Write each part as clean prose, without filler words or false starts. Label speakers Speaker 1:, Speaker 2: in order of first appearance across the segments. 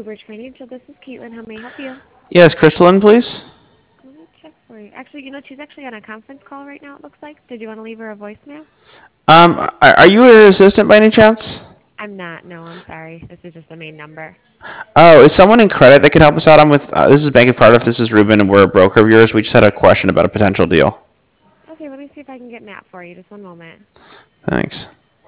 Speaker 1: Bluebridge Financial. This is Caitlin. How may I help you?
Speaker 2: Yes, Crystalline, please.
Speaker 1: Let me check for you. Actually, she's actually on a conference call right now, it looks like. Did you want to leave her a voicemail?
Speaker 2: Are you her assistant by any chance?
Speaker 1: I'm not. No, I'm sorry. This is just the main number.
Speaker 2: Oh, is someone in credit that can help us out? I'm with, this is Bank of Cardiff. This is Ruben, and we're a broker of yours. We just had a question about a potential deal.
Speaker 1: Okay, let me see if I can get Matt for you. Just one moment.
Speaker 2: Thanks.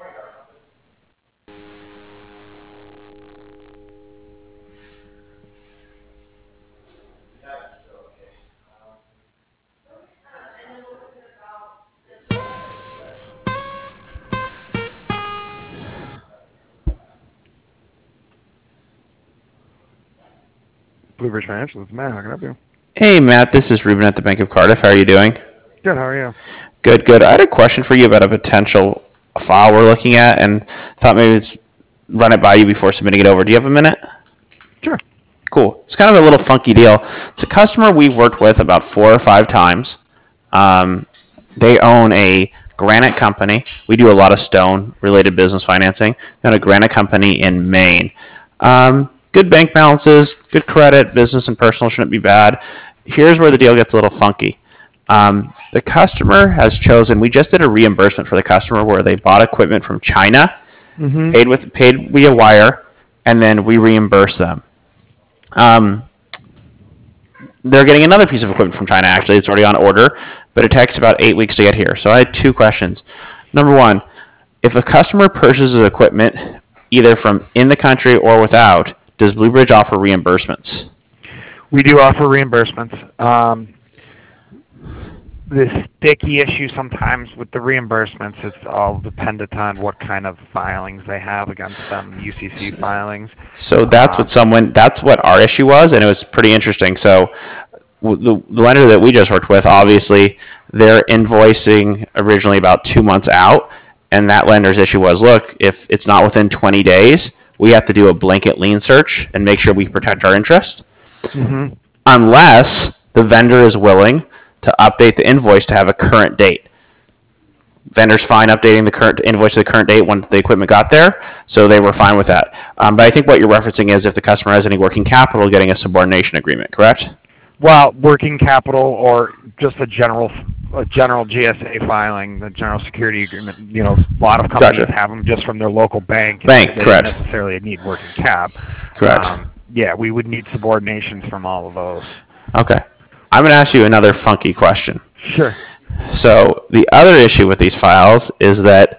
Speaker 3: Bluebridge Financial, this is Matt. How can I help you?
Speaker 2: Hey, Matt, this is Ruben at the Bank of Cardiff. How are you doing?
Speaker 3: Good, how are you?
Speaker 2: Good, good. I had a question for you about a potential file we're looking at, and thought maybe it's run it by you before submitting it over. Do you have a minute?
Speaker 3: Sure.
Speaker 2: Cool. It's kind of a little funky deal. It's a customer we've worked with about 4 or 5 times. They own a granite company. We do a lot of stone-related business financing. They own a granite company in Maine. Good bank balances, good credit, business and personal shouldn't be bad. Here's where the deal gets a little funky. The customer has chosen. We just did a reimbursement for the customer where they bought equipment from China, paid via wire, and then we reimburse them. They're getting another piece of equipment from China. Actually, it's already on order, but it takes about 8 weeks to get here. So I had 2 questions. Number one, if a customer purchases equipment either from in the country or without, does Bluebridge offer reimbursements?
Speaker 3: We do offer reimbursements. The sticky issue sometimes with the reimbursements, it's all dependent on what kind of filings they have against them, UCC filings.
Speaker 2: So that's what our issue was, and it was pretty interesting. So the lender that we just worked with, obviously, they're invoicing originally about 2 months out, and that lender's issue was, look, if it's not within 20 days, we have to do a blanket lien search and make sure we protect our interest. Unless the vendor is willing to update the invoice to have a current date. Vendor's fine updating the current invoice to the current date when the equipment got there, so they were fine with that. But I think what you're referencing is if the customer has any working capital, getting a subordination agreement, correct?
Speaker 3: Well, working capital or just a general GSA filing, the general security agreement. A lot of companies have them just from their local bank. They
Speaker 2: correct.
Speaker 3: don't necessarily need working cap.
Speaker 2: Correct.
Speaker 3: Yeah, we would need subordinations from all of those.
Speaker 2: Okay. I'm going to ask you another funky question.
Speaker 3: Sure.
Speaker 2: So the other issue with these files is that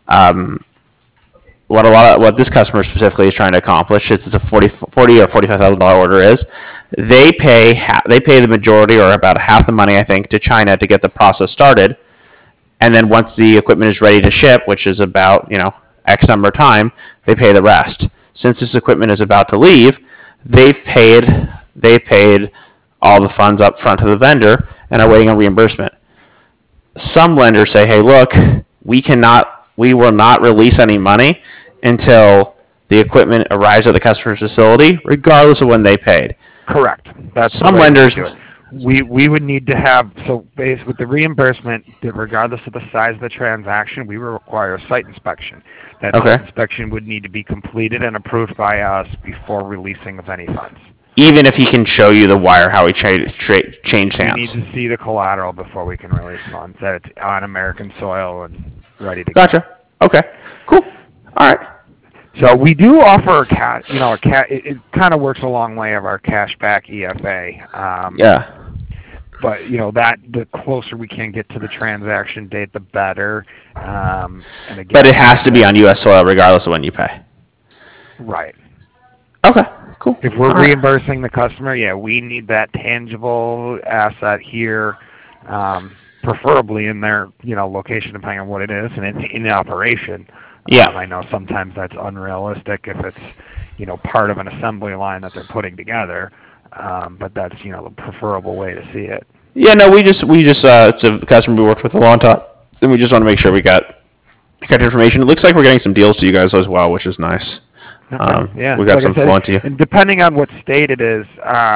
Speaker 2: what this customer specifically is trying to accomplish is it's a $40 or $45,000 order is they pay the majority or about half the money I think to China to get the process started, and then once the equipment is ready to ship, which is about X number of time, they pay the rest. Since this equipment is about to leave, they've paid all the funds up front to the vendor and are waiting on reimbursement. Some lenders say, hey, look, we will not release any money until the equipment arrives at the customer's facility, regardless of when they paid.
Speaker 3: Correct. That's
Speaker 2: some lenders.
Speaker 3: We would need to have, so based with the reimbursement, regardless of the size of the transaction, we will require a site inspection. That site inspection would need to be completed and approved by us before releasing of any funds.
Speaker 2: Even if he can show you the wire, how he changed hands.
Speaker 3: We need to see the collateral before we can release funds. That it's on American soil and ready to go.
Speaker 2: Gotcha. Okay. Cool. All right.
Speaker 3: So we do offer it kind of works a long way of our cashback EFA.
Speaker 2: Yeah.
Speaker 3: But that the closer we can get to the transaction date, the better. And again,
Speaker 2: but it has to be on U.S. soil, regardless of when you pay.
Speaker 3: Right.
Speaker 2: Okay. Cool.
Speaker 3: If we're reimbursing the customer, we need that tangible asset here, preferably in their location, depending on what it is, and in operation.
Speaker 2: Yeah.
Speaker 3: I know sometimes that's unrealistic if it's part of an assembly line that they're putting together, but that's the preferable way to see it.
Speaker 2: Yeah. No, we just it's a customer we worked with a long time, and we just want to make sure we got information. It looks like we're getting some deals to you guys as well, which is nice.
Speaker 3: Yeah,
Speaker 2: we got some flowing to you.
Speaker 3: And depending on what state it is,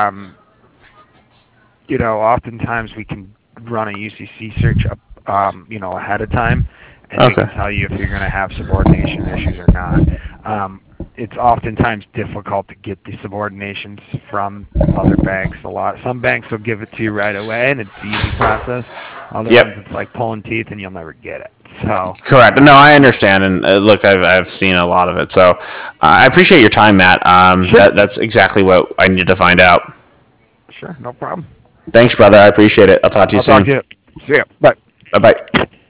Speaker 3: oftentimes we can run a UCC search up, ahead of time, and we can tell you if you're going to have subordination issues or not. it's oftentimes difficult to get the subordinations from other banks. Some banks will give it to you right away, and it's the easy process. Other ones, it's like pulling teeth, and you'll never get it. So
Speaker 2: correct. No, I understand, and look, I've seen a lot of it. So I appreciate your time, Matt.
Speaker 3: Sure.
Speaker 2: That's exactly what I needed to find out.
Speaker 3: Sure, no problem.
Speaker 2: Thanks, brother. I appreciate it. I'll talk to you soon.
Speaker 3: Talk to you. See ya. Bye.
Speaker 2: Bye bye.